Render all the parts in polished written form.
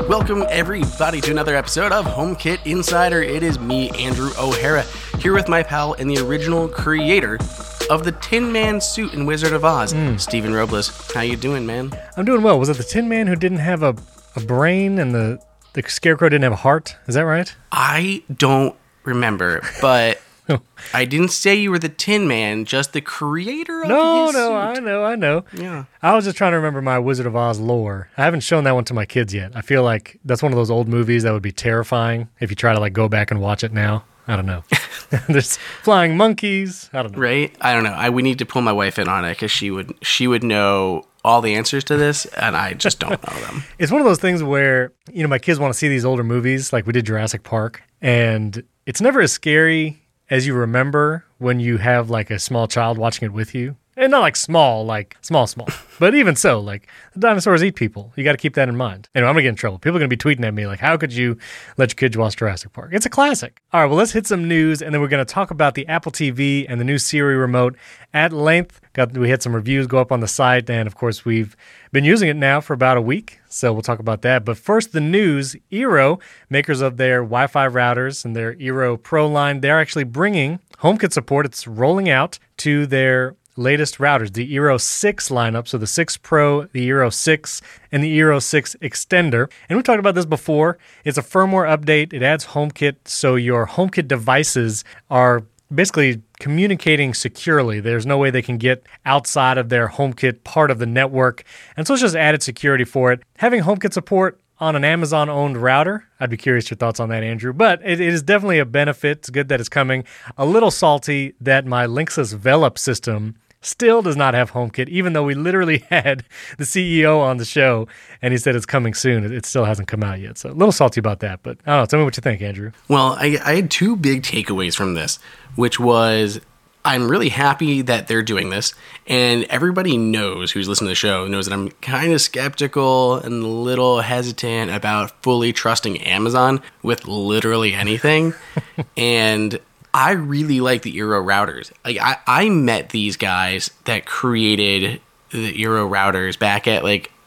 Welcome, everybody, to another episode of HomeKit Insider. It is me, Andrew O'Hara, here with my pal and the original creator of the Tin Man suit in Wizard of Oz, Stephen Robles. How you doing, man? I'm doing well. Was it the Tin Man who didn't have a brain and the Scarecrow didn't have a heart? Is that right? I don't remember, but I didn't say you were the Tin Man, just the creator of his suit. I know. Yeah. I was just trying to remember my Wizard of Oz lore. I haven't shown that one to my kids yet. I feel like that's one of those old movies that would be terrifying if you try to go back and watch it now. I don't know. There's flying monkeys. I don't know. Right? I don't know. We need to pull my wife in on it because she would know all the answers to this, and I just don't know them. It's one of those things where, my kids want to see these older movies, like we did Jurassic Park, and it's never as scary as you remember when you have a small child watching it with you. And not small, small. But even so, the dinosaurs eat people. You got to keep that in mind. Anyway, I'm going to get in trouble. People are going to be tweeting at me how could you let your kids watch Jurassic Park? It's a classic. All right, well, let's hit some news, and then we're going to talk about the Apple TV and the new Siri remote at length. We had some reviews go up on the site, and of course, we've been using it now for about a week, so we'll talk about that. But first, the news. Eero, makers of their Wi-Fi routers and their Eero Pro line, they're actually bringing HomeKit support. It's rolling out to their latest routers, the Eero 6 lineup, so the 6 Pro, the Eero 6, and the Eero 6 Extender. And we talked about this before. It's a firmware update. It adds HomeKit, so your HomeKit devices are basically communicating securely. There's no way they can get outside of their HomeKit part of the network. And so it's just added security for it. Having HomeKit support on an Amazon-owned router, I'd be curious your thoughts on that, Andrew. But it is definitely a benefit. It's good that it's coming. A little salty that my Linksys Velop system still does not have HomeKit, even though we literally had the CEO on the show, and he said it's coming soon. It still hasn't come out yet. So a little salty about that. But I don't know. Tell me what you think, Andrew. Well, I had two big takeaways from this, which was I'm really happy that they're doing this, and everybody knows who's listening to the show knows that I'm kind of skeptical and a little hesitant about fully trusting Amazon with literally anything. And I really like the Eero routers. I met these guys that created the Eero routers back at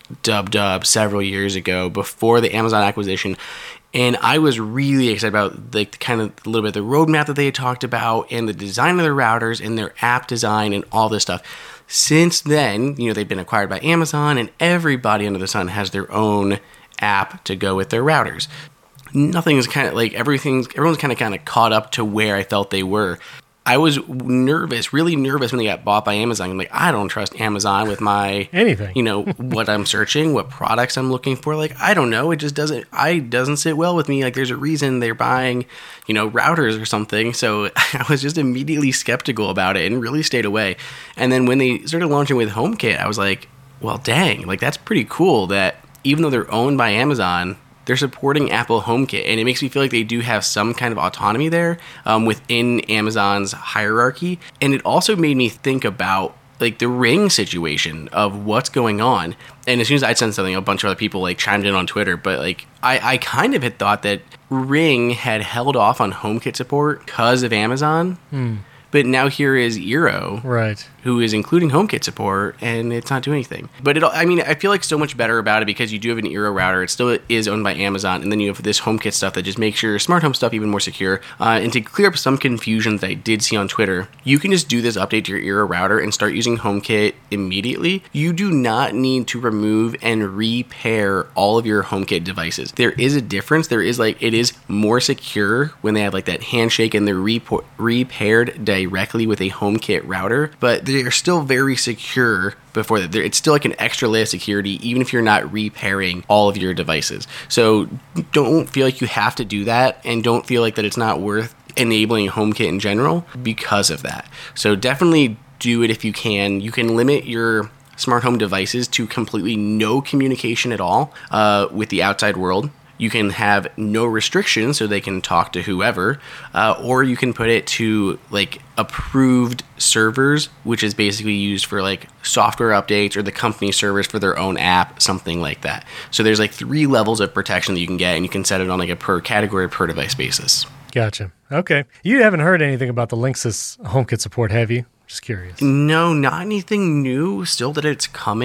Dub several years ago before the Amazon acquisition. And I was really excited about kind of a little bit of the roadmap that they had talked about and the design of their routers and their app design and all this stuff. Since then, they've been acquired by Amazon, and everybody under the sun has their own app to go with their routers. Nothing's kind of everyone's kind of caught up to where I felt they were. I was really nervous when they got bought by Amazon. I'm I don't trust Amazon with my anything. What I'm searching, what products I'm looking for. I don't know. It just doesn't sit well with me. There's a reason they're buying, routers or something. So I was just immediately skeptical about it and really stayed away. And then when they started launching with HomeKit, I was well, dang, that's pretty cool that even though they're owned by Amazon, they're supporting Apple HomeKit, and it makes me feel like they do have some kind of autonomy there within Amazon's hierarchy. And it also made me think about the Ring situation of what's going on. And as soon as I said something, a bunch of other people chimed in on Twitter. But I kind of had thought that Ring had held off on HomeKit support because of Amazon. But now here is Eero, right, who is including HomeKit support, and it's not doing anything. But I feel so much better about it because you do have an Eero router. It still is owned by Amazon, and then you have this HomeKit stuff that just makes your smart home stuff even more secure. And to clear up some confusion that I did see on Twitter, you can just do this update to your Eero router and start using HomeKit immediately. You do not need to remove and repair all of your HomeKit devices. There is a difference. There is it is more secure when they have that handshake and they're repaired directly with a HomeKit router, but they are still very secure before that. It's still an extra layer of security, even if you're not repairing all of your devices. So don't feel like you have to do that, and don't feel that it's not worth enabling HomeKit in general because of that. So definitely do it if you can. You can limit your smart home devices to completely no communication at all with the outside world. You can have no restrictions so they can talk to whoever, or you can put it to approved servers, which is basically used for software updates, or the company servers for their own app, something like that. So there's 3 levels of protection that you can get, and you can set it on a per category, per device basis. Gotcha. Okay. You haven't heard anything about the Linksys HomeKit support, have you? Just curious. No, not anything new. Still that it's coming.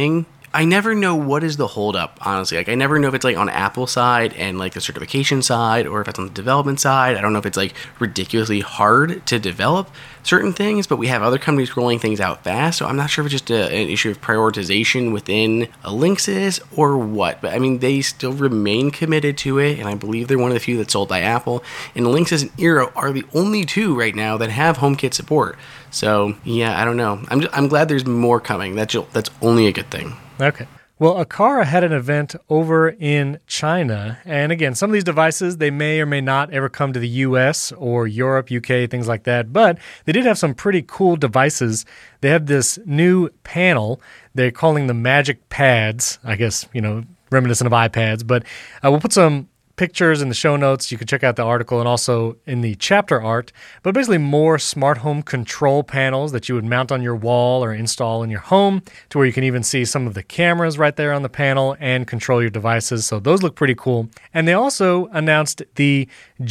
I never know what is the holdup, honestly. Like, I never know if it's like on Apple side and like the certification side, or if it's on the development side. I don't know if it's like ridiculously hard to develop certain things, but we have other companies rolling things out fast. So I'm not sure if it's just an issue of prioritization within Linksys or what. But I mean, they still remain committed to it, and I believe they're one of the few that's sold by Apple. And Linksys and Eero are the only two right now that have HomeKit support. So yeah, I don't know. I'm glad there's more coming. That's only a good thing. Okay. Well, Aqara had an event over in China. And again, some of these devices, they may or may not ever come to the US or Europe, UK, things like that. But they did have some pretty cool devices. They have this new panel. They're calling them Magic Pads, I guess, reminiscent of iPads. But we'll put some pictures in the show notes. You can check out the article and also in the chapter art. But basically more smart home control panels that you would mount on your wall or install in your home, to where you can even see some of the cameras right there on the panel and control your devices. So those look pretty cool. And they also announced the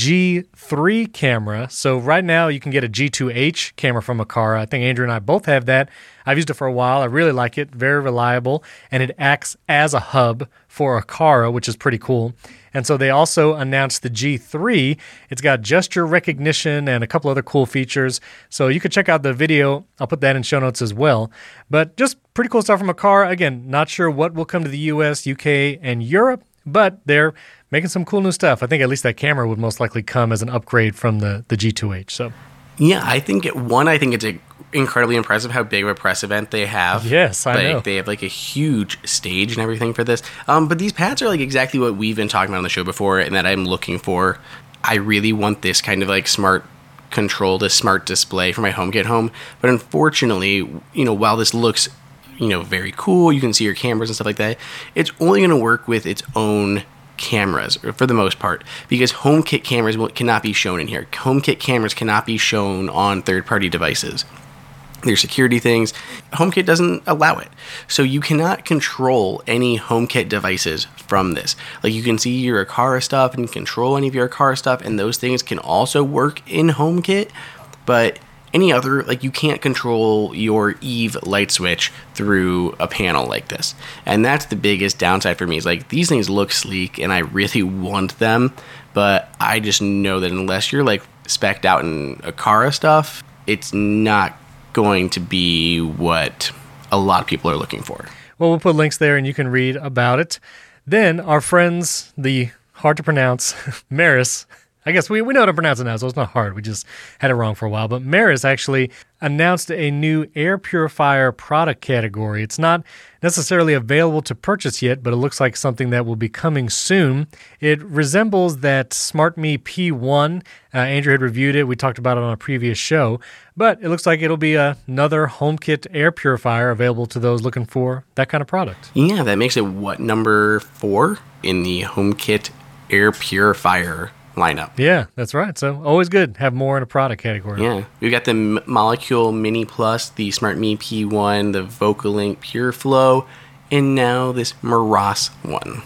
G3 camera. So right now you can get a G2H camera from Aqara. I think Andrew and I both have that. I've used it for a while. I really like it. Very reliable. And it acts as a hub for Aqara, which is pretty cool. And so they also announced the G3. It's got gesture recognition and a couple other cool features. So you could check out the video. I'll put that in show notes as well. But just pretty cool stuff from Aqara. Again, not sure what will come to the US, UK, and Europe, but they're making some cool new stuff. I think at least that camera would most likely come as an upgrade from the G2H. So yeah, I think it's incredibly impressive how big of a press event they have. Yes, I know. They have like a huge stage and everything for this. But these pads are like exactly what we've been talking about on the show before, and that I'm looking for. I really want this kind of like smart control, this smart display for my HomeKit home. But unfortunately, while this looks, very cool, you can see your cameras and stuff like that, it's only going to work with its own cameras for the most part, because HomeKit cameras cannot be shown in here. HomeKit cameras cannot be shown on third-party devices. There's security things. HomeKit doesn't allow it. So you cannot control any HomeKit devices from this. Like, you can see your Aqara stuff and control any of your Aqara stuff, and those things can also work in HomeKit, but any other, like, you can't control your Eve light switch through a panel like this. And that's the biggest downside for me, is like, these things look sleek and I really want them, but I just know that unless you're like spec'd out in Aqara stuff, it's not going to be what a lot of people are looking for. Well, we'll put links there and you can read about it. Then our friends, the hard to pronounce Meris, I guess we know how to pronounce it now, so it's not hard. We just had it wrong for a while. But Meris actually announced a new air purifier product category. It's not necessarily available to purchase yet, but it looks like something that will be coming soon. It resembles that SmartMe P1. Andrew had reviewed it. We talked about it on a previous show. But it looks like it'll be another HomeKit air purifier available to those looking for that kind of product. Yeah, that makes it, number 4 in the HomeKit air purifier lineup. Yeah, that's right. So always good to have more in a product category. Yeah. We've got the Molecule Mini Plus, the SmartMe P1, the VocaLink PureFlow, and now this Maras one.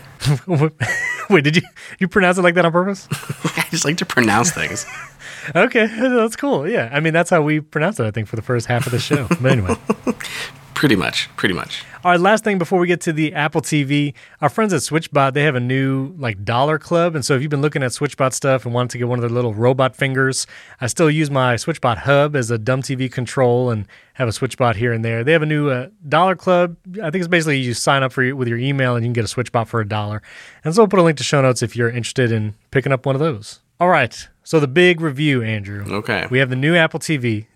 Wait, did you pronounce it like that on purpose? I just like to pronounce things. Okay, that's cool. Yeah, I mean, that's how we pronounce it, I think, for the first half of the show. But anyway. Pretty much. All right, last thing before we get to the Apple TV, our friends at SwitchBot, they have a new dollar club. And so if you've been looking at SwitchBot stuff and wanted to get one of their little robot fingers, I still use my SwitchBot hub as a dumb TV control and have a SwitchBot here and there. They have a new dollar club. I think it's basically you sign up with your email and you can get a SwitchBot for $1. And so I'll put a link to show notes if you're interested in picking up one of those. All right, so the big review, Andrew. Okay. We have the new Apple TV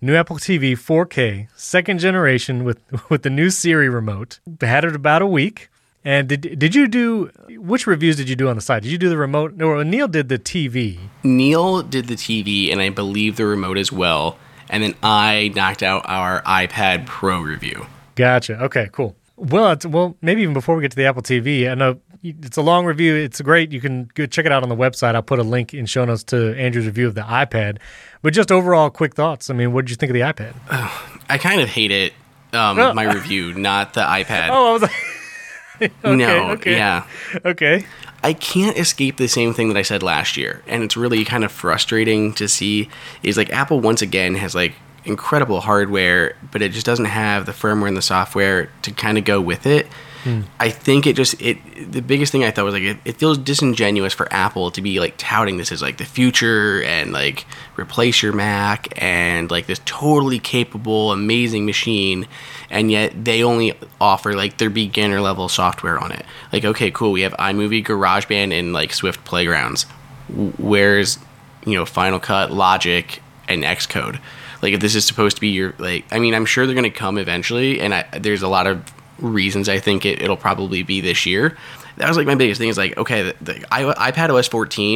4K, second generation with the new Siri remote. They had it about a week. And did you do, which reviews did you do on the site? Did you do the remote? No, Neil did the TV. Neil did the TV, and I believe the remote as well. And then I knocked out our iPad Pro review. Gotcha. Okay, cool. Well, maybe even before we get to the Apple TV, I know it's a long review. It's great. You can go check it out on the website. I'll put a link in show notes to Andrew's review of the iPad. But just overall, quick thoughts. I mean, what did you think of the iPad? I kind of hate it, my review, not the iPad. Oh, I was like... Okay. Yeah. Okay. I can't escape the same thing that I said last year, and it's really kind of frustrating to see, is like Apple once again has like incredible hardware, but it just doesn't have the firmware and the software to kind of go with it. I think the biggest thing I thought was like it feels disingenuous for Apple to be like touting this as like the future and like replace your Mac and like this totally capable, amazing machine, and yet they only offer like their beginner level software on it. Like, okay, cool, we have iMovie, GarageBand, and like Swift Playgrounds. Where's Final Cut, Logic, and Xcode? Like, if this is supposed to be your, like, I mean, I'm sure they're going to come eventually, and there's a lot of reasons I think it'll probably be this year. That was, like, my biggest thing is, like, okay, the iPad OS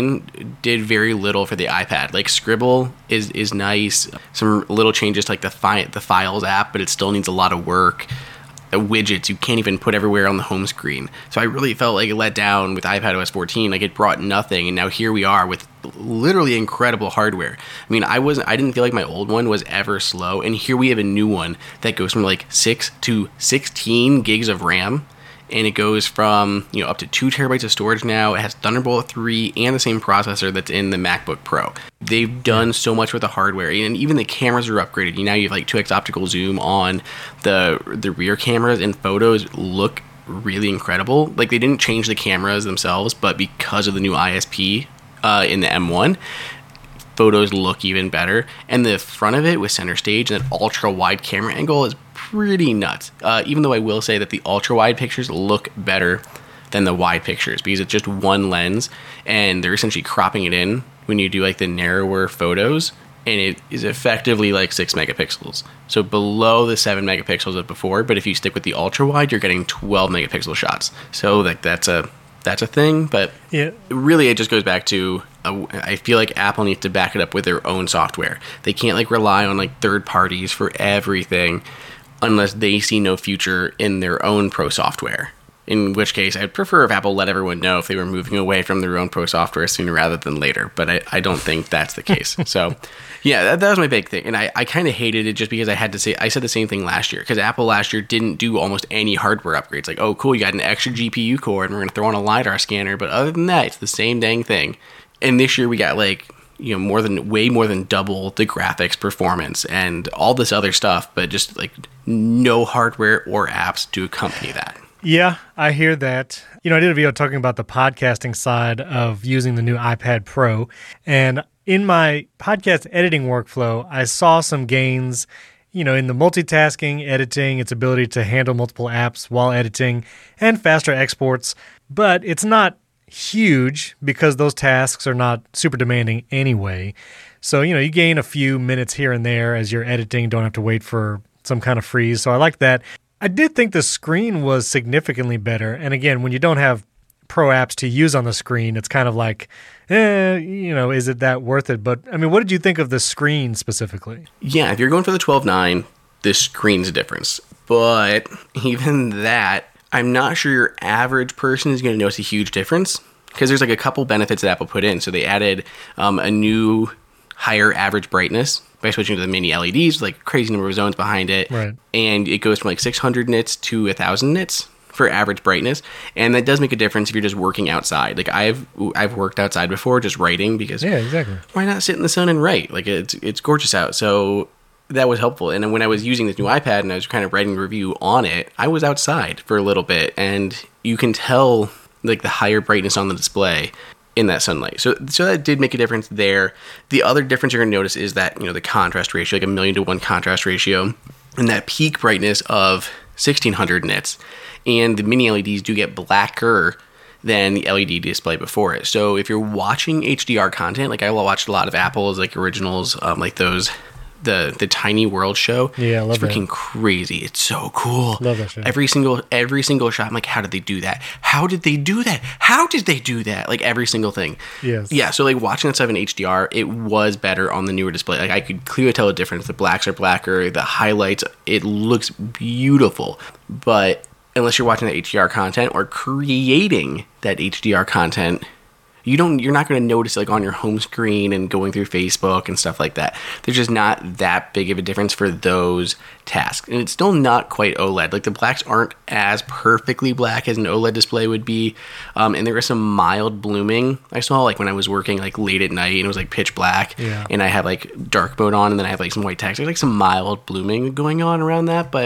14 did very little for the iPad. Like, Scribble is nice. Some little changes to, like, the Files app, but it still needs a lot of work. Widgets you can't even put everywhere on the home screen. So I really felt like it let down with iPad OS 14. Like, it brought nothing, and now here we are with literally incredible hardware. I mean, I didn't feel like my old one was ever slow, and here we have a new one that goes from like 6 to 16 gigs of RAM, and it goes from up to 2 terabytes of storage now. It has Thunderbolt 3 and the same processor that's in the MacBook Pro. They've done so much with the hardware, and even the cameras are upgraded. Now you have like 2x optical zoom on the rear cameras, and photos look really incredible. Like, they didn't change the cameras themselves, but because of the new ISP in the M1, photos look even better. And the front of it with center stage and that ultra wide camera angle is pretty nuts. Even though I will say that the ultra wide pictures look better than the wide pictures because it's just one lens, and they're essentially cropping it in when you do like the narrower photos, and it is effectively like 6 megapixels. So below the 7 megapixels of before, but if you stick with the ultra wide, you're getting 12 megapixel shots. So like that's a thing, but really it just goes back to I feel like Apple needs to back it up with their own software. They can't like rely on like third parties for everything unless they see no future in their own pro software. In which case, I'd prefer if Apple let everyone know if they were moving away from their own pro software sooner rather than later. But I don't think that's the case. So, yeah, that was my big thing. And I kind of hated it just because I said the same thing last year. Because Apple last year didn't do almost any hardware upgrades. Like, oh, cool, you got an extra GPU core and we're going to throw on a LiDAR scanner. But other than that, it's the same dang thing. And this year we got like, way more than double the graphics performance and all this other stuff. But just like no hardware or apps to accompany that. Yeah, I hear that. I did a video talking about the podcasting side of using the new iPad Pro. And in my podcast editing workflow, I saw some gains, in the multitasking, editing, its ability to handle multiple apps while editing, and faster exports. But it's not huge because those tasks are not super demanding anyway. So, you gain a few minutes here and there as you're editing, don't have to wait for some kind of freeze. So I like that. I did think the screen was significantly better. And again, when you don't have pro apps to use on the screen, it's kind of like, is it that worth it? But I mean, what did you think of the screen specifically? Yeah, if you're going for the 12.9, the screen's a difference. But even that, I'm not sure your average person is going to notice a huge difference because there's like a couple benefits that Apple put in. So they added a new higher average brightness by switching to the mini LEDs, like crazy number of zones behind it. Right. And it goes from like 600 nits to 1,000 nits for average brightness. And that does make a difference if you're just working outside. Like I've worked outside before just writing because exactly. Why not sit in the sun and write? Like it's gorgeous out. So that was helpful. And then when I was using this new iPad and I was kind of writing a review on it, I was outside for a little bit, and you can tell like the higher brightness on the display in that sunlight. So that did make a difference there. The other difference you're going to notice is that, the contrast ratio, like 1,000,000 to 1 contrast ratio, and that peak brightness of 1,600 nits. And the mini LEDs do get blacker than the LED display before it. So if you're watching HDR content, like I watched a lot of Apple's like originals, like those, the Tiny World show. Yeah, I love that. It's freaking crazy. It's so cool. Love that show. Every single shot, I'm like, how did they do that? How did they do that? How did they do that? Like every single thing. Yes. Yeah, so like watching that stuff in HDR, it was better on the newer display. Like I could clearly tell the difference. The blacks are blacker, the highlights, it looks beautiful. But unless you're watching that HDR content or creating that HDR content, you're not going to notice it like on your home screen and going through Facebook and stuff like that. There's just not that big of a difference for those tasks. And it's still not quite OLED. Like the blacks aren't as perfectly black as an OLED display would be. And there is some mild blooming. I saw like when I was working like late at night and it was like pitch black, and I had like dark mode on and then I have like some white text. There's like some mild blooming going on around that, but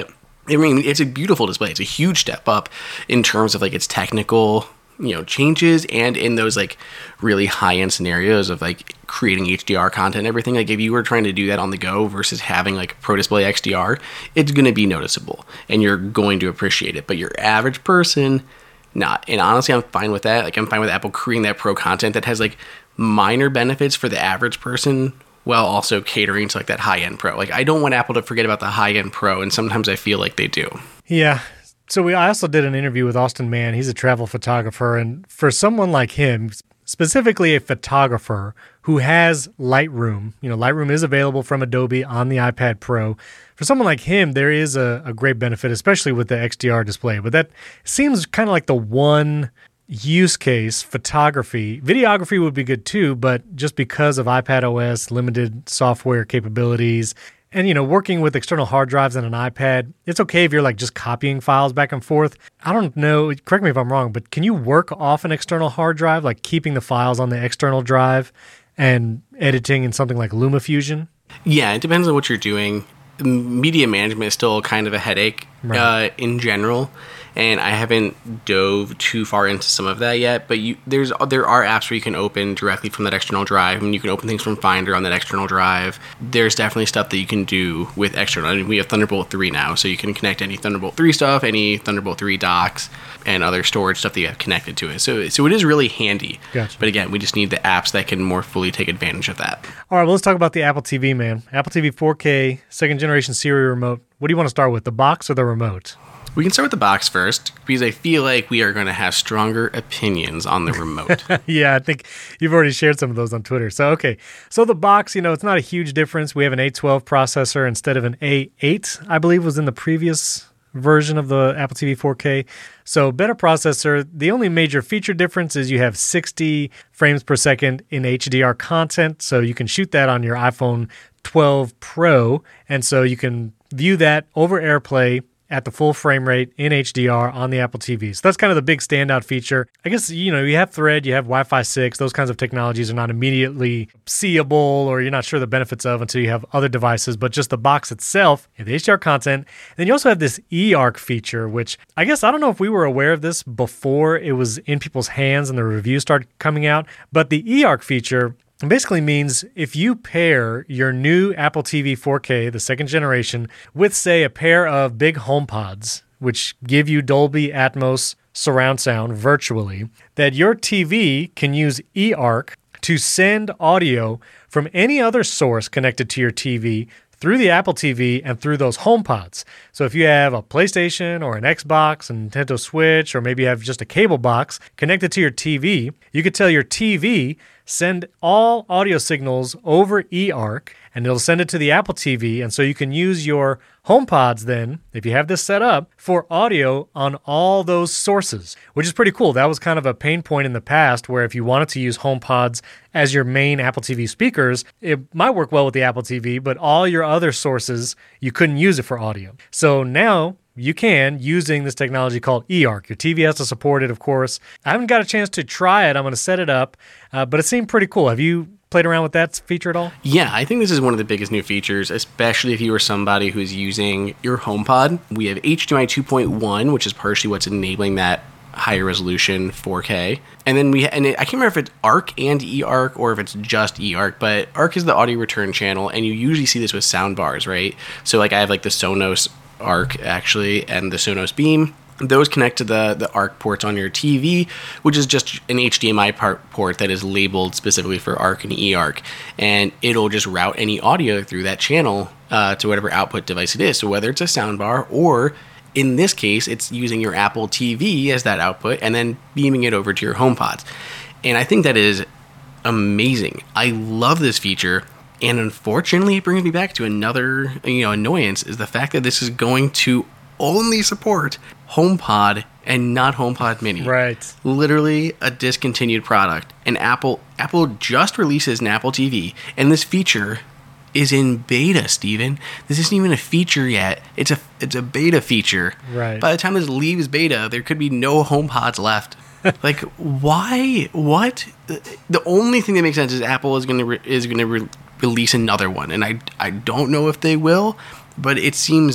I mean, it's a beautiful display. It's a huge step up in terms of like its technical, changes, and in those like really high end scenarios of like creating HDR content and everything. Like if you were trying to do that on the go versus having like Pro Display XDR, it's going to be noticeable and you're going to appreciate it. But your average person, not. And honestly, I'm fine with that. Like I'm fine with Apple creating that pro content that has like minor benefits for the average person, while also catering to like that high-end pro. Like I don't want Apple to forget about the high-end pro, and sometimes I feel like they do. Yeah. So I also did an interview with Austin Mann. He's a travel photographer, and for someone like him, specifically a photographer who has Lightroom, Lightroom is available from Adobe on the iPad Pro. For someone like him, there is a great benefit, especially with the XDR display. But that seems kind of like the one use case. Photography. Videography would be good too, but just because of iPad OS, limited software capabilities, and working with external hard drives on an iPad, it's okay if you're like just copying files back and forth. I don't know, correct me if I'm wrong, but can you work off an external hard drive, like keeping the files on the external drive and editing in something like LumaFusion? Yeah, it depends on what you're doing. Media management is still kind of a headache, right, in general. And I haven't dove too far into some of that yet, but there are apps where you can open directly from that external drive. I mean, you can open things from Finder on that external drive. There's definitely stuff that you can do with external. I mean, we have Thunderbolt 3 now, so you can connect any Thunderbolt 3 stuff, any Thunderbolt 3 docks, and other storage stuff that you have connected to it. So it is really handy. Gotcha. But again, we just need the apps that can more fully take advantage of that. All right, well, let's talk about the Apple TV, man. Apple TV 4K, second generation Siri remote. What do you want to start with, the box or the remote? We can start with the box first, because I feel like we are going to have stronger opinions on the remote. Yeah, I think you've already shared some of those on Twitter. So, okay. So the box, it's not a huge difference. We have an A12 processor instead of an A8, I believe was in the previous version of the Apple TV 4K. So better processor. The only major feature difference is you have 60 frames per second in HDR content. So you can shoot that on your iPhone 12 Pro. And so you can view that over AirPlay at the full frame rate in HDR on the Apple TV. So that's kind of the big standout feature. I guess, you have Thread, you have Wi-Fi 6, those kinds of technologies are not immediately seeable or you're not sure the benefits of until you have other devices, but just the box itself, you have the HDR content. And then you also have this eARC feature, which I guess, I don't know if we were aware of this before it was in people's hands and the reviews started coming out, but the eARC feature basically means if you pair your new Apple TV 4K, the second generation, with, say, a pair of big HomePods, which give you Dolby Atmos surround sound virtually, that your TV can use eARC to send audio from any other source connected to your TV through the Apple TV and through those HomePods. So if you have a PlayStation or an Xbox, a Nintendo Switch, or maybe you have just a cable box connected to your TV, you could tell your TV, send all audio signals over eARC, and it'll send it to the Apple TV. And so you can use your HomePods then, if you have this set up, for audio on all those sources, which is pretty cool. That was kind of a pain point in the past where if you wanted to use HomePods as your main Apple TV speakers, it might work well with the Apple TV, but all your other sources, you couldn't use it for audio. So now you can, using this technology called eARC. Your TV has to support it, of course. I haven't got a chance to try it. I'm going to set it up, but it seemed pretty cool. Have you played around with that feature at all? Yeah, I think this is one of the biggest new features, especially if you are somebody who's using your HomePod. We have HDMI 2.1, which is partially what's enabling that higher resolution 4K. And then I can't remember if it's ARC and eARC or if it's just eARC, but ARC is the audio return channel, and you usually see this with sound bars, right? So like I have like the Sonos ARC actually and the Sonos Beam. Those connect to the ARC ports on your TV, which is just an HDMI port that is labeled specifically for ARC and eARC, and it'll just route any audio through that channel to whatever output device it is. So whether it's a soundbar or, in this case, it's using your Apple TV as that output and then beaming it over to your HomePods. And I think that is amazing. I love this feature. And unfortunately, it brings me back to another annoyance, is the fact that this is going to only support HomePod and not HomePod Mini. Right. Literally a discontinued product. And Apple just releases an Apple TV, and this feature is in beta, Steven. This isn't even a feature yet. It's a beta feature. Right. By the time this leaves beta, there could be no HomePods left. Like, why? What? The only thing that makes sense is Apple is going to release another one, and I don't know if they will, but it seems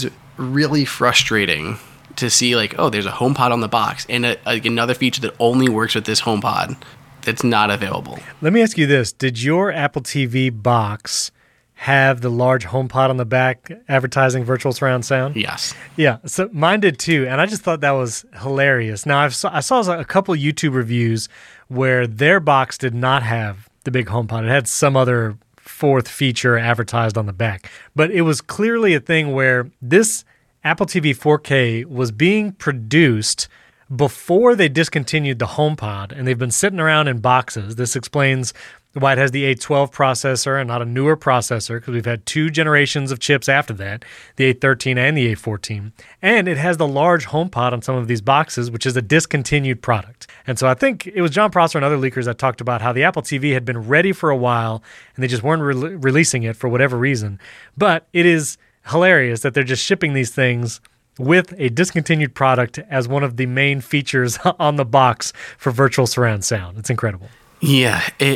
really frustrating to see like, oh, there's a HomePod on the box and another feature that only works with this HomePod that's not available. Let me ask you this. Did your Apple TV box have the large HomePod on the back advertising virtual surround sound? Yes. Yeah, so mine did too, and I just thought that was hilarious. Now, I saw a couple YouTube reviews where their box did not have the big HomePod. It had some other fourth feature advertised on the back. But it was clearly a thing where this Apple TV 4K was being produced before they discontinued the HomePod, and they've been sitting around in boxes. This explains why it has the A12 processor and not a newer processor, because we've had 2 generations of chips after that, the A13 and the A14. And it has the large HomePod on some of these boxes, which is a discontinued product. And so I think it was John Prosser and other leakers that talked about how the Apple TV had been ready for a while, and they just weren't releasing it for whatever reason. But it is hilarious that they're just shipping these things with a discontinued product as one of the main features on the box for virtual surround sound. It's incredible. Yeah,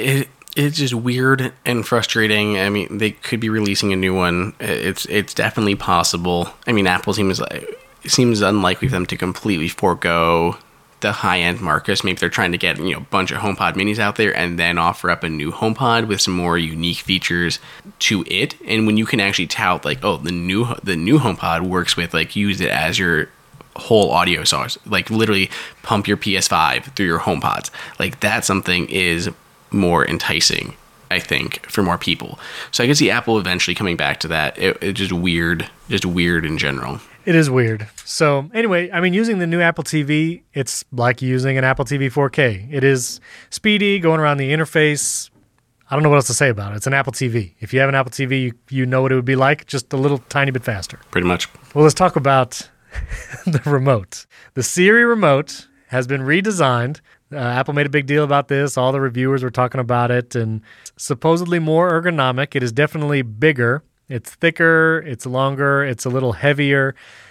it's just weird and frustrating. I mean, they could be releasing a new one. It's definitely possible. I mean, Apple seems unlikely for them to completely forego the high-end markets. Maybe they're trying to get a bunch of HomePod minis out there and then offer up a new HomePod with some more unique features to it. And when you can actually tout like, oh, the new HomePod works with like use it as your whole audio source, like literally pump your PS5 through your HomePods. Like that something is more enticing, I think, for more people. So I could see Apple eventually coming back to that. It's just weird in general. It is weird. So anyway, I mean, using the new Apple TV, it's like using an Apple TV 4K. It is speedy, going around the interface. I don't know what else to say about it. It's an Apple TV. If you have an Apple TV, you know what it would be like, just a little tiny bit faster. Pretty much. Well, let's talk about the remote. The Siri remote has been redesigned. Apple made a big deal about this. All the reviewers were talking about it, and supposedly more ergonomic. It is definitely bigger. It's thicker, it's longer, it's a little heavier,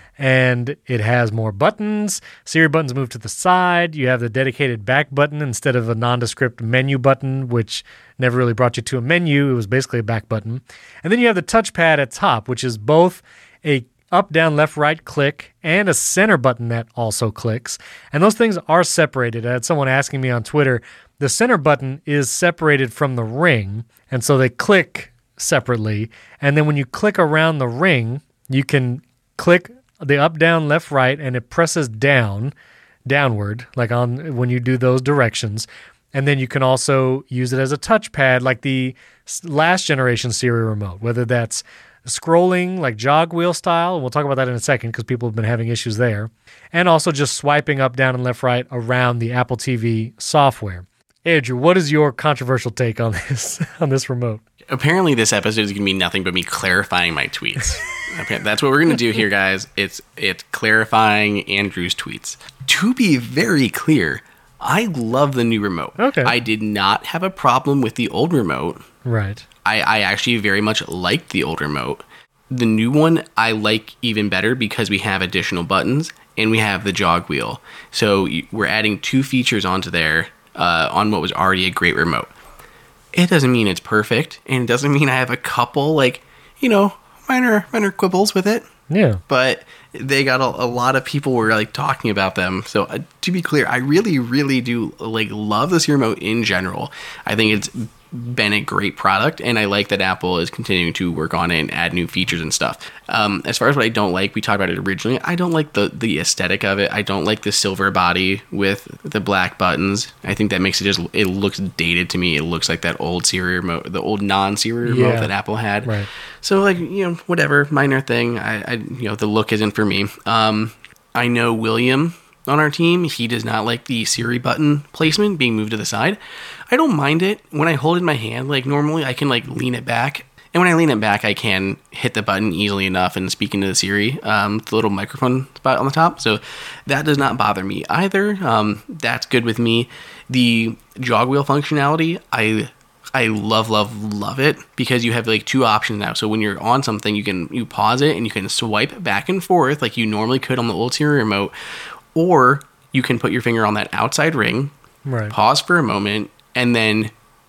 and it has more buttons. Siri buttons move to the side. You have the dedicated back button instead of a nondescript menu button, which never really brought you to a menu. It was basically a back button. And then you have the touchpad at top, which is both a up, down, left, right click and a center button that also clicks. And those things are separated. I had someone asking me on Twitter, the center button is separated from the ring, and so they click separately. And then when you click around the ring, you can click the up, down, left, right, and it presses downward, like on when you do those directions. And then you can also use it as a touchpad like the last generation Siri remote, whether that's scrolling like jog wheel style, and we'll talk about that in a second because people have been having issues there, and also just swiping up, down, and left, right around the Apple TV software. Andrew, what is your controversial take on this remote? Apparently, this episode is going to be nothing but me clarifying my tweets. Okay, that's what we're going to do here, guys. It's clarifying Andrew's tweets. To be very clear, I love the new remote. Okay. I did not have a problem with the old remote. Right. I actually very much liked the old remote. The new one I like even better because we have additional buttons and we have the jog wheel. So we're adding 2 features onto there on what was already a great remote. It doesn't mean it's perfect, and it doesn't mean I have a couple, minor quibbles with it. Yeah. But they got a lot of people were, talking about them. So, to be clear, I really, really do, love this remote in general. I think it's been a great product, and I like that Apple is continuing to work on it and add new features and stuff. As far as what I don't like, we talked about it originally. I don't like the aesthetic of it. I don't like the silver body with the black buttons. I think that makes it looks dated to me. It looks like that old Siri remote, the old non-Siri remote that Apple had. Right. So whatever, minor thing. I the look isn't for me. I know William on our team, he does not like the Siri button placement being moved to the side. I don't mind it. When I hold it in my hand, normally I can lean it back. And when I lean it back, I can hit the button easily enough and speak into the Siri, the little microphone spot on the top. So that does not bother me either. That's good with me. The jog wheel functionality, I love it because you have 2 options now. So when you're on something, you pause it and you can swipe back and forth like you normally could on the old Siri remote. Or you can put your finger on that outside ring, right, pause for a moment, and then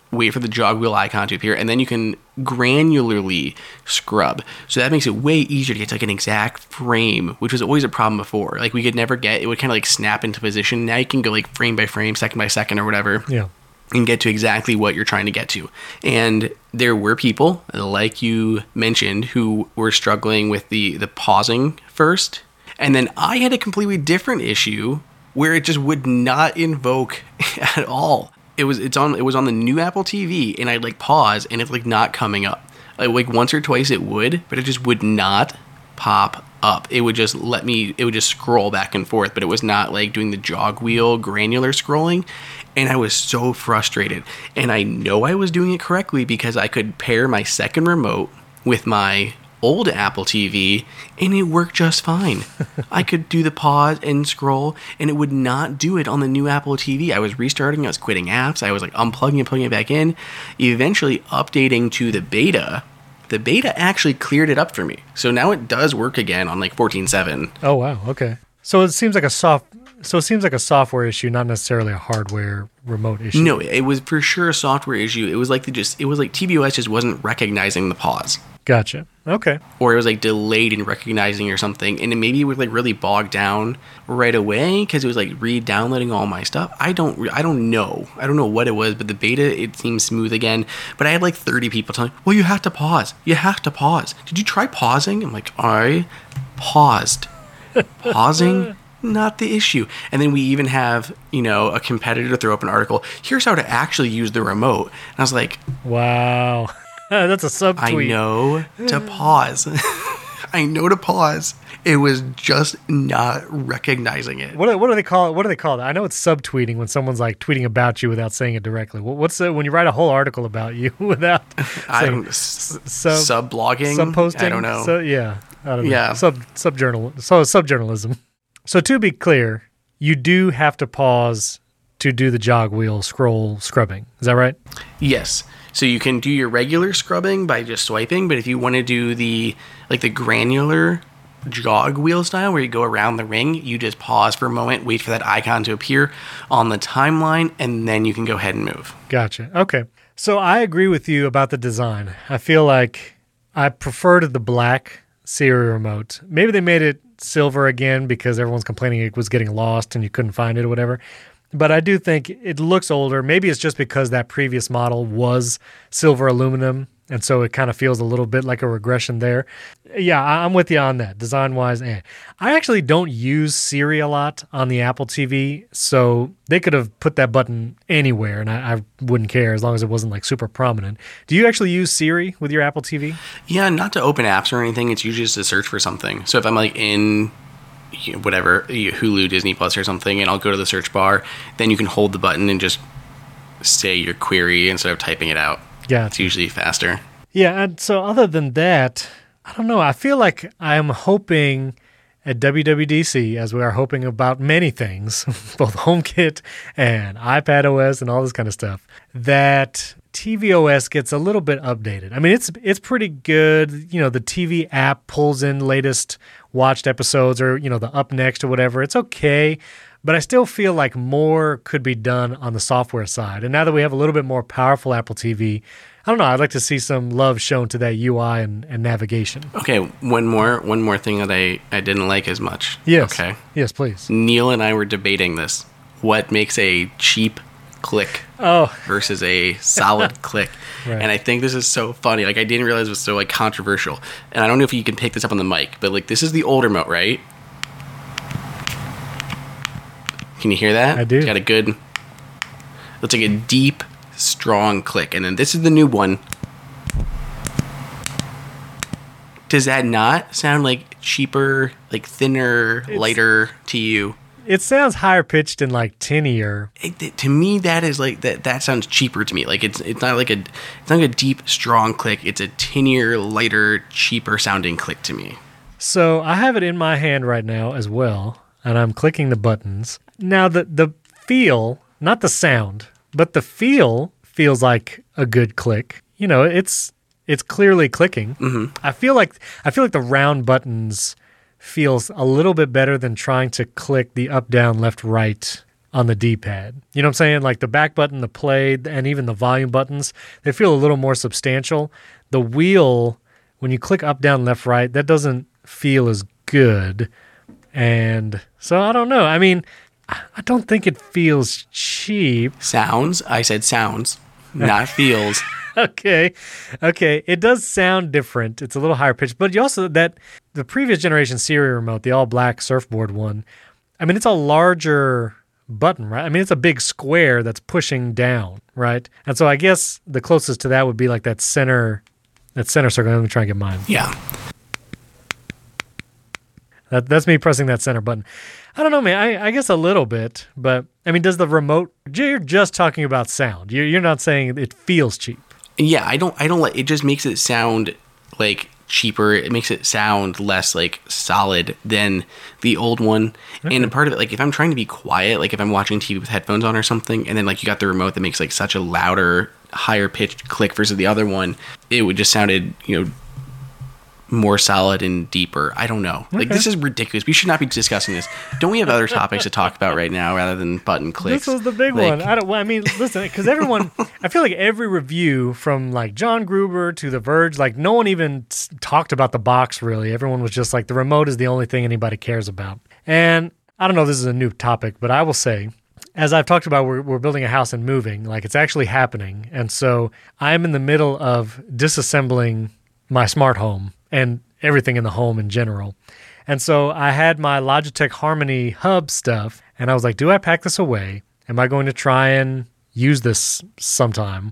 wait for the jog wheel icon to appear, and then you can granularly scrub. So that makes it way easier to get to like an exact frame, which was always a problem before. Like we could never get, it would kind of like snap into position. Now you can go like frame by frame, second by second or whatever. Yeah. And get to exactly what you're trying to get to. And there were people, like you mentioned, who were struggling with the pausing first. And then I had a completely different issue where it just would not invoke at all. It was on the new Apple TV, and I'd like pause, and it's like not coming up. Like once or twice it would, but it just would not pop up. It would just scroll back and forth, but it was not like doing the jog wheel granular scrolling. And I was so frustrated. And I know I was doing it correctly because I could pair my second remote with my old Apple TV, and it worked just fine. I could do the pause and scroll, and it would not do it on the new Apple TV. I was restarting, I was quitting apps, I was like unplugging and plugging it back in. Eventually updating to the beta actually cleared it up for me. So now it does work again on like 14.7. Oh wow, okay. So it seems like a software issue, not necessarily a hardware remote issue. No, it was for sure a software issue. It was like tvOS just wasn't recognizing the pause. Gotcha. Okay. Or it was like delayed in recognizing or something, and maybe it was like really bogged down right away because it was like re-downloading all my stuff. I don't know what it was, but the beta, it seems smooth again. But I had like 30 people telling me, well, you have to pause. Did you try pausing? I'm like, I paused. Pausing, not the issue. And then we even have, a competitor throw up an article, here's how to actually use the remote. And I was like, wow. That's a subtweet. I know to pause. I know to pause. It was just not recognizing it. What do they call it? What do they call it? I know it's subtweeting when someone's like tweeting about you without saying it directly. What's when you write a whole article about you without saying subblogging? Subposting? I don't know. I don't know. Yeah. Subjournalism. So to be clear, you do have to pause to do the jog wheel scroll scrubbing. Is that right? Yes. So you can do your regular scrubbing by just swiping, but if you want to do the granular jog wheel style where you go around the ring, you just pause for a moment, wait for that icon to appear on the timeline, and then you can go ahead and move. Gotcha. Okay. So I agree with you about the design. I feel like I preferred the black Siri remote. Maybe they made it silver again because everyone's complaining it was getting lost and you couldn't find it or whatever. But I do think it looks older. Maybe it's just because that previous model was silver aluminum, and so it kind of feels a little bit like a regression there. Yeah, I'm with you on that. Design-wise, I actually don't use Siri a lot on the Apple TV, so they could have put that button anywhere, and I wouldn't care as long as it wasn't like super prominent. Do you actually use Siri with your Apple TV? Yeah, not to open apps or anything. It's usually just to search for something. So if I'm like in whatever, Hulu, Disney Plus or something, and I'll go to the search bar, then you can hold the button and just say your query instead of typing it out. Yeah. It's usually faster. Yeah, and so other than that, I don't know. I feel like I'm hoping at WWDC, as we are hoping about many things, both HomeKit and iPadOS and all this kind of stuff, that tvOS gets a little bit updated. I mean, it's pretty good. The TV app pulls in latest watched episodes or, the up next or whatever. It's okay, but I still feel like more could be done on the software side. And now that we have a little bit more powerful Apple TV, I don't know, I'd like to see some love shown to that UI and navigation. Okay, one more thing that I didn't like as much. Yes. Okay. Yes, please. Neil and I were debating this. What makes a cheap click versus a solid click? Right. And I think this is so funny. Like, I didn't realize it was so controversial. And I don't know if you can pick this up on the mic, but this is the older remote, right? Can you hear that? I do. It's got a good, looks like a deep, strong click. And then this is the new one. Does that not sound like cheaper, thinner, lighter to you? It sounds higher pitched and tinnier. To me, that is that sounds cheaper to me. It's not like a deep, strong click. It's a tinnier, lighter, cheaper sounding click to me. So I have it in my hand right now as well, and I'm clicking the buttons. Now the feel, not the sound, but the feel feels like a good click. It's clearly clicking. Mm-hmm. I feel like the round buttons feels a little bit better than trying to click the up, down, left, right on the D-pad. You know what I'm saying? Like the back button, the play, and even the volume buttons, they feel a little more substantial. The wheel, when you click up, down, left, right, that doesn't feel as good. And so I don't know. I mean, I don't think it feels cheap. Sounds. I said sounds, not feels. Okay. It does sound different. It's a little higher pitched, but you also the previous generation Siri remote, the all black surfboard one, I mean, it's a larger button, right? I mean, it's a big square that's pushing down, right? And so I guess the closest to that would be like that center circle. Let me try and get mine. Yeah. That's me pressing that center button. I don't know, man. I guess a little bit, but I mean, does the remote? You're just talking about sound. You're not saying it feels cheap. Yeah, I don't like it. Just makes it sound like cheaper. It makes it sound less like solid than the old one. Okay. And a part of it, like if I'm trying to be quiet, like if I'm watching TV with headphones on or something, and then like you got the remote that makes like such a louder, higher pitched click versus the other one, it would just sounded, more solid and deeper. I don't know. Okay. Like, this is ridiculous. We should not be discussing this. Don't we have other topics to talk about right now rather than button clicks? This was the big one. I mean, listen, because everyone, I feel like every review from like John Gruber to The Verge, like no one even talked about the box really. Everyone was just like, the remote is the only thing anybody cares about. And I don't know if this is a new topic, but I will say, as I've talked about, we're building a house and moving. Like, it's actually happening. And so I'm in the middle of disassembling my smart home and everything in the home in general. And so I had my Logitech Harmony Hub stuff, and I was like, do I pack this away? Am I going to try and use this sometime?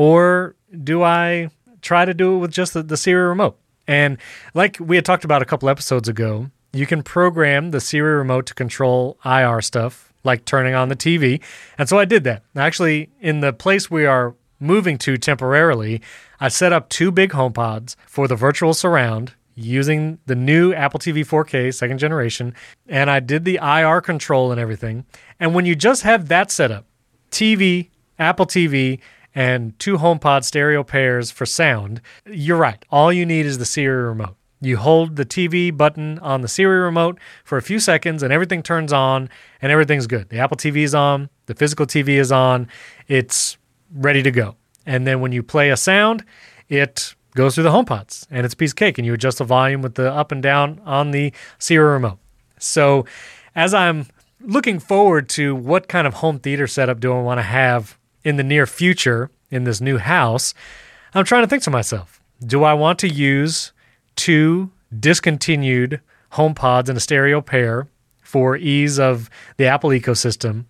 Or do I try to do it with just the Siri remote? And like we had talked about a couple episodes ago, you can program the Siri remote to control IR stuff, like turning on the TV. And so I did that. Actually, in the place we are moving to temporarily, I set up 2 big HomePods for the virtual surround using the new Apple TV 4K second generation, and I did the IR control and everything. And when you just have that set up, TV, Apple TV, and 2 HomePod stereo pairs for sound, you're right. All you need is the Siri remote. You hold the TV button on the Siri remote for a few seconds, and everything turns on, and everything's good. The Apple TV is on, the physical TV is on, it's ready to go. And then when you play a sound, it goes through the HomePods, and it's a piece of cake, and you adjust the volume with the up and down on the Siri remote. So as I'm looking forward to what kind of home theater setup do I want to have in the near future in this new house, I'm trying to think to myself, do I want to use 2 discontinued HomePods in a stereo pair for ease of the Apple ecosystem,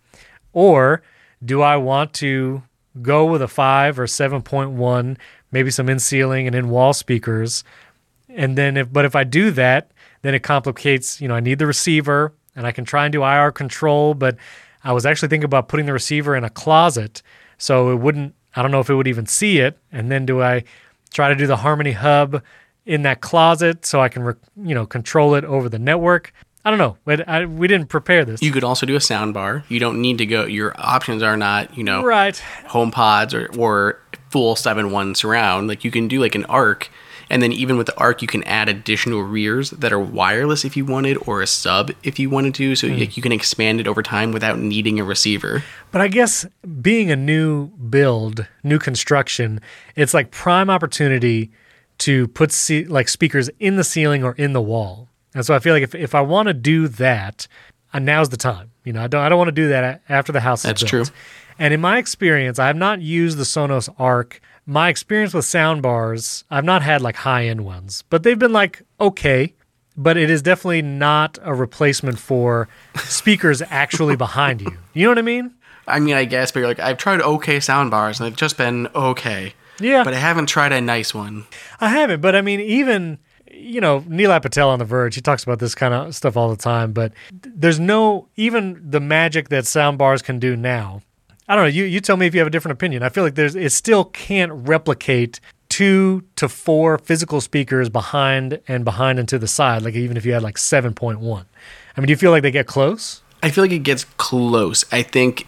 or do I want to go with a 5 or 7.1, maybe some in-ceiling and in-wall speakers? And then if I do that, then it complicates, I need the receiver, and I can try and do IR control, but I was actually thinking about putting the receiver in a closet, so it wouldn't, I don't know if it would even see it. And then do I try to do the Harmony Hub in that closet so I can, control it over the network? I don't know. We didn't prepare this. You could also do a sound bar. You don't need to go. Your options are not, right, HomePods or full 7.1 surround. Like, you can do like an ARC, and then even with the ARC, you can add additional rears that are wireless if you wanted, or a sub if you wanted to. So you can expand it over time without needing a receiver. But I guess being a new build, new construction, it's like prime opportunity to put speakers in the ceiling or in the wall. And so I feel like if I want to do that, now's the time. I don't want to do that after the house is built. That's true. And in my experience, I have not used the Sonos Arc. My experience with sound bars, I've not had like high-end ones, but they've been like okay. But it is definitely not a replacement for speakers actually behind you. You know what I mean? I mean, I guess, but you're like, I've tried okay sound bars, and they've just been okay. Yeah. But I haven't tried a nice one. I haven't, but I mean, even... Nilay Patel on The Verge, he talks about this kind of stuff all the time, but there's even the magic that sound bars can do now. I don't know. You tell me if you have a different opinion. I feel like it still can't replicate 2 to 4 physical speakers behind and to the side, like even if you had like 7.1. I mean, do you feel like they get close? I feel like it gets close. I think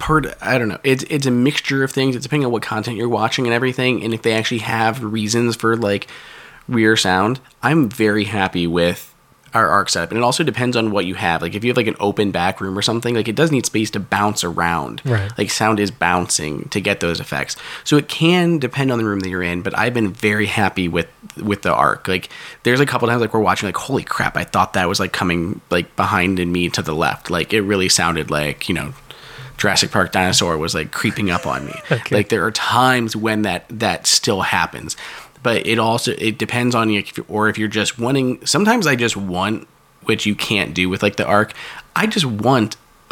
I don't know. It's a mixture of things. It's depending on what content you're watching and everything, and if they actually have reasons for like rear sound. I'm very happy with our arc setup, and it also depends on what you have. Like if you have like an open back room or something, like it does need space to bounce around. Right. Like sound is bouncing to get those effects. So it can depend on the room that you're in, but I've been very happy with the arc. Like there's a couple times like we're watching like, holy crap, I thought that was like coming like behind and me to the left. Like it really sounded like, Jurassic Park dinosaur was like creeping up on me. Okay. Like there are times when that still happens. But it depends on you, if you're just wanting. Sometimes I just want, which you can't do with like the arc. I just want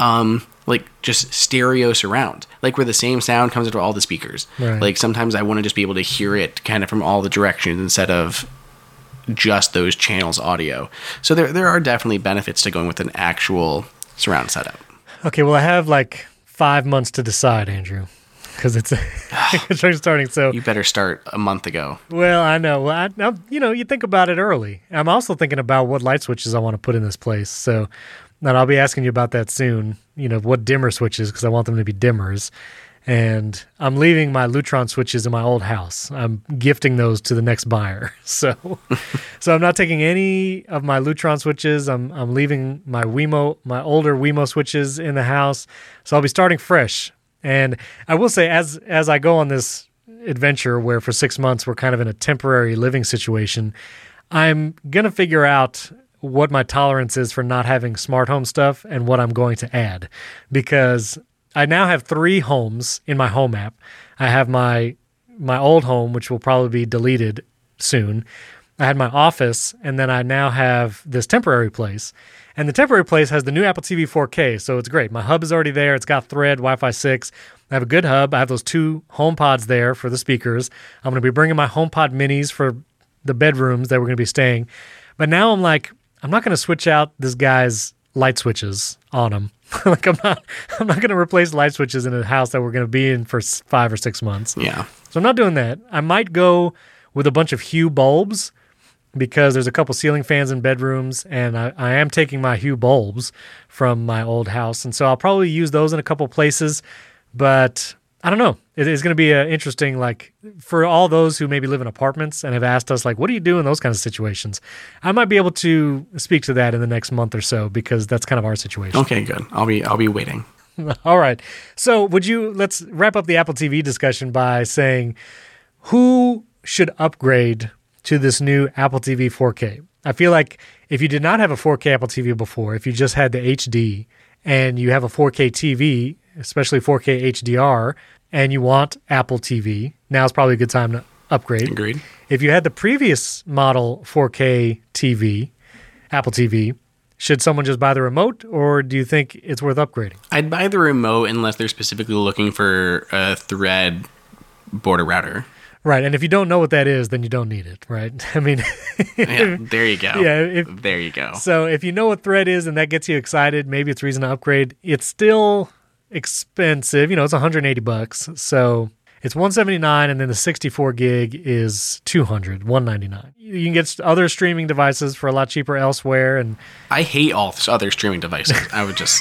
like just stereo surround, like where the same sound comes into all the speakers. Right. Like sometimes I want to just be able to hear it kind of from all the directions instead of just those channels audio. So there are definitely benefits to going with an actual surround setup. Okay, well I have like 5 months to decide, Andrew. Because it's construction starting, so You better start a month ago. well, I know. Well, you think about it early. I'm also thinking about what light switches I want to put in this place. So, and I'll be asking you about that soon. What dimmer switches, because I want them to be dimmers. And I'm leaving my Lutron switches in my old house. I'm gifting those to the next buyer. So I'm not taking any of my Lutron switches. I'm leaving my older Wemo switches in the house. So I'll be starting fresh. And I will say, as I go on this adventure where for 6 months we're kind of in a temporary living situation, I'm going to figure out what my tolerance is for not having smart home stuff and what I'm going to add. Because I now have 3 homes in my home app. I have my old home, which will probably be deleted soon. I had my office, and then I now have this temporary place. And the temporary place has the new Apple TV 4K, so it's great. My hub is already there. It's got Thread, Wi-Fi 6. I have a good hub. I have those 2 HomePods there for the speakers. I'm going to be bringing my HomePod minis for the bedrooms that we're going to be staying. But now I'm like, I'm not going to switch out this guy's light switches on him. Like I'm not going to replace light switches in a house that we're going to be in for 5 or 6 months. Yeah. So I'm not doing that. I might go with a bunch of Hue bulbs, because there's a couple ceiling fans in bedrooms, and I am taking my Hue bulbs from my old house. And so I'll probably use those in a couple places, but I don't know. It is going to be interesting, like for all those who maybe live in apartments and have asked us, like, what do you do in those kinds of situations? I might be able to speak to that in the next month or so, because that's kind of our situation. Okay, good. I'll be waiting. All right. So let's wrap up the Apple TV discussion by saying, who should upgrade to this new Apple TV 4K? I feel like if you did not have a 4K Apple TV before, if you just had the HD and you have a 4K TV, especially 4K HDR, and you want Apple TV, now's probably a good time to upgrade. Agreed. If you had the previous model 4K TV, Apple TV, should someone just buy the remote, or do you think it's worth upgrading? I'd buy the remote unless they're specifically looking for a Thread border router. Right, and if you don't know what that is, then you don't need it, right? I mean... Yeah, there you go. Yeah, there you go. So if you know what Thread is and that gets you excited, maybe it's reason to upgrade. It's still expensive. It's $180. So it's $179, and then the 64 gig is $200, $199. You can get other streaming devices for a lot cheaper elsewhere. And I hate all other streaming devices. I would just...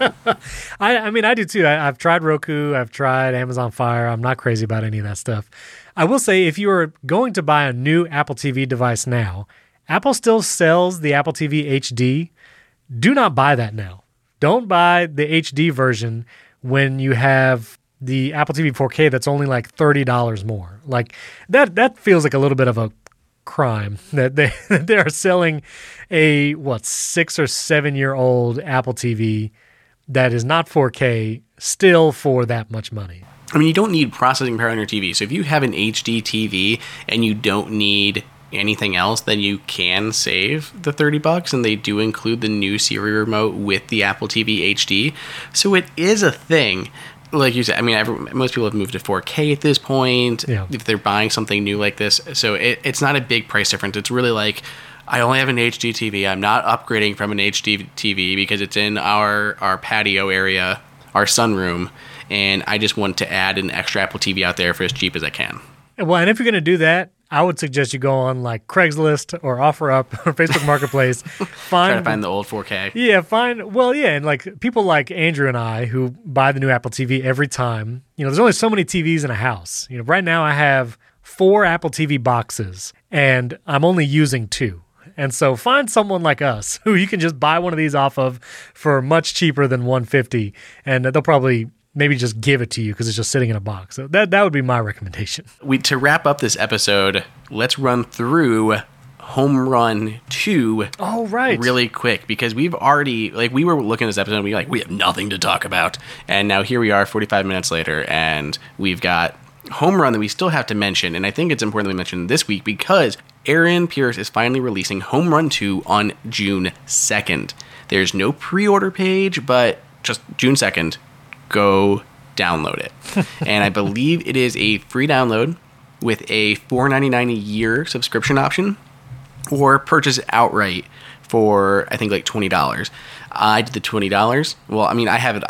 I mean, I do too. I've tried Roku. I've tried Amazon Fire. I'm not crazy about any of that stuff. I will say, if you are going to buy a new Apple TV device now, Apple still sells the Apple TV HD. Do not buy that now. Don't buy the HD version when you have the Apple TV 4K that's only like $30 more. Like that feels like a little bit of a crime that they are selling a 6 or 7 year old Apple TV that is not 4K still for that much money. I mean, you don't need processing power on your TV. So if you have an HD TV and you don't need anything else, then you can save the $30, and they do include the new Siri remote with the Apple TV HD. So it is a thing. Like you said, I mean, most people have moved to 4K at this point, if they're buying something new like this. So it's not a big price difference. It's really like, I only have an HD TV. I'm not upgrading from an HD TV because it's in our patio area, our sunroom, and I just want to add an extra Apple TV out there for as cheap as I can. Well, and if you're going to do that, I would suggest you go on like Craigslist or OfferUp or Facebook Marketplace. Try to find the old 4K. Yeah, and like people like Andrew and I who buy the new Apple TV every time. There's only so many TVs in a house. Right now I have 4 Apple TV boxes, and I'm only using 2. And so find someone like us who you can just buy one of these off of for much cheaper than $150, and they'll probably maybe just give it to you because it's just sitting in a box. So that would be my recommendation. To wrap up this episode, let's run through Home Run 2 really quick, because we've already, we were looking at this episode and we have nothing to talk about, and now here we are 45 minutes later, and we've got Home Run that we still have to mention, and I think it's important that we mention this week because Aaron Pierce is finally releasing Home Run 2 on June 2nd. There's no pre-order page, but just June 2nd, go download it. And I believe it is a free download with a $4.99 a year subscription option, or purchase it outright for I think $20. I did the $20. Well, I mean,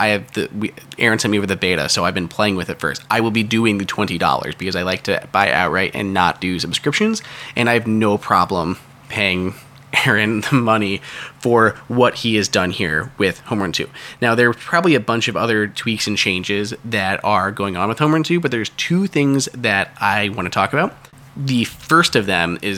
Aaron sent me over the beta, so I've been playing with it first. I will be doing the $20 because I like to buy outright and not do subscriptions, and I have no problem paying Aaron the money for what he has done here with Home Run 2. Now, there's probably a bunch of other tweaks and changes that are going on with Home Run 2, but there's two things that I want to talk about. The first of them is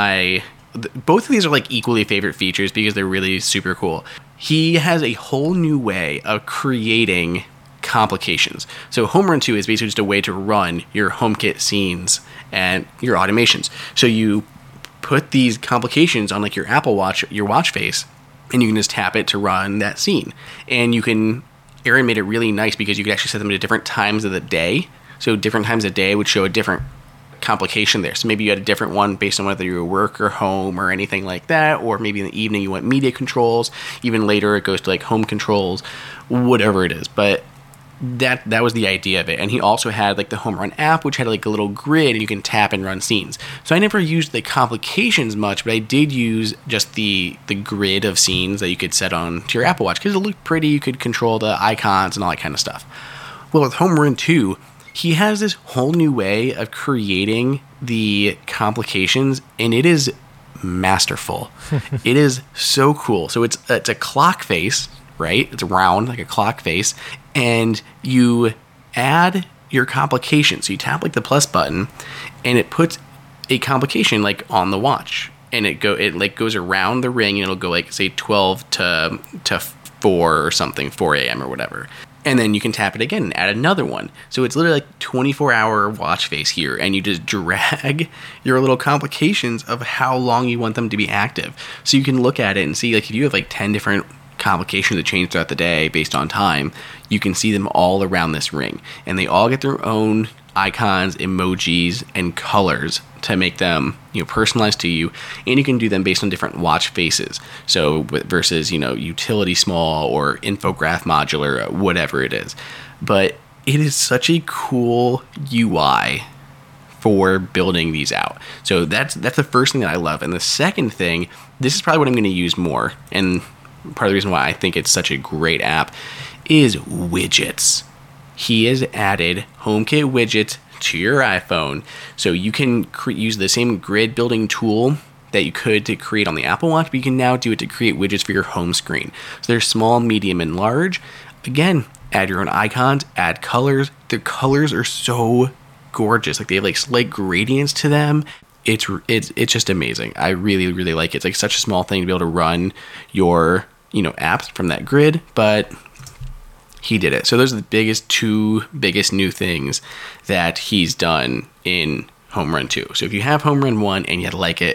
both of these are equally favorite features because they're really super cool. He has a whole new way of creating complications. So Home Run 2 is basically just a way to run your HomeKit scenes and your automations. So you put these complications on your Apple Watch, your watch face, and you can just tap it to run that scene. And Aaron made it really nice because you could actually set them to different times of the day. So different times of the day would show a different complication there. So maybe you had a different one based on whether you're work or home or anything like that, or maybe in the evening you want media controls. Even later it goes to home controls, whatever it is. But that was the idea of it. And he also had the Home Run app, which had a little grid and you can tap and run scenes. So I never used the complications much, but I did use just the grid of scenes that you could set on to your Apple Watch because it looked pretty. You could control the icons and all that kind of stuff. Well, with Home Run 2, he has this whole new way of creating the complications, and it is masterful. It is so cool. So it's a clock face, right? It's round like a clock face, and you add your complication. So you tap the plus button, and it puts a complication on the watch, and it goes around the ring, and it'll go say 12 to 4 or something, 4 a.m. or whatever. And then you can tap it again and add another one. So it's literally 24-hour watch face here, and you just drag your little complications of how long you want them to be active. So you can look at it and see, if you have 10 different complications that change throughout the day based on time, you can see them all around this ring. And they all get their own icons, emojis, and colors to make them personalized to you, and you can do them based on different watch faces. So versus utility small or infograph modular, whatever it is. But it is such a cool UI for building these out. So that's the first thing that I love. And the second thing, this is probably what I'm going to use more, and part of the reason why I think it's such a great app, is widgets. He has added HomeKit widgets to your iPhone, so you can use the same grid building tool that you could to create on the Apple Watch, but you can now do it to create widgets for your home screen. So they're small, medium, and large. Again, add your own icons, add colors. The colors are so gorgeous. They have slight gradients to them. It's just amazing. I really, really like it. It's such a small thing to be able to run your apps from that grid, but he did it. So those are the two biggest new things that he's done in Home Run 2. So if you have Home Run 1 and you like it,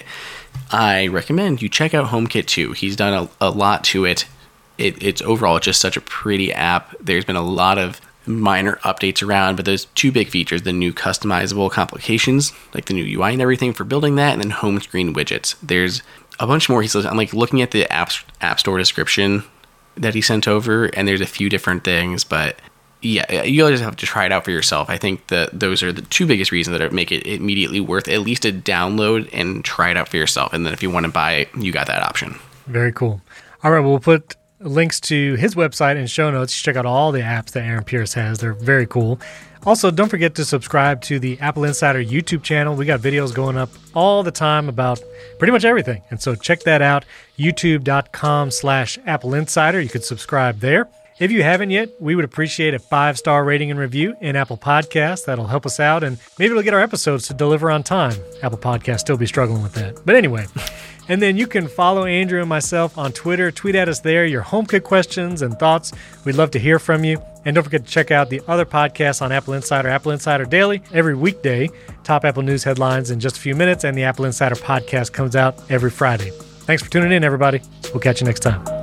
I recommend you check out HomeKit 2. He's done a lot to it. It's overall just such a pretty app. There's been a lot of minor updates around, but there's two big features: the new customizable complications, the new UI and everything for building that, and then home screen widgets. There's a bunch more. I'm looking at the app store description that he sent over, and there's a few different things, but yeah, you'll just have to try it out for yourself. I think that those are the two biggest reasons that make it immediately worth at least a download and try it out for yourself. And then if you want to buy it, you got that option. Very cool. All right, we'll put links to his website and show notes. Check out all the apps that Aaron Pierce has. They're very cool. Also, don't forget to subscribe to the Apple Insider YouTube channel. We got videos going up all the time about pretty much everything. And so check that out, youtube.com/Apple Insider. You can subscribe there. If you haven't yet, we would appreciate a 5-star rating and review in Apple Podcasts. That'll help us out, and maybe it'll get our episodes to deliver on time. Apple Podcasts still be struggling with that. But anyway, And then you can follow Andrew and myself on Twitter. Tweet at us there your HomeKit questions and thoughts. We'd love to hear from you. And don't forget to check out the other podcasts on Apple Insider, Apple Insider Daily, every weekday. Top Apple News headlines in just a few minutes. And the Apple Insider podcast comes out every Friday. Thanks for tuning in, everybody. We'll catch you next time.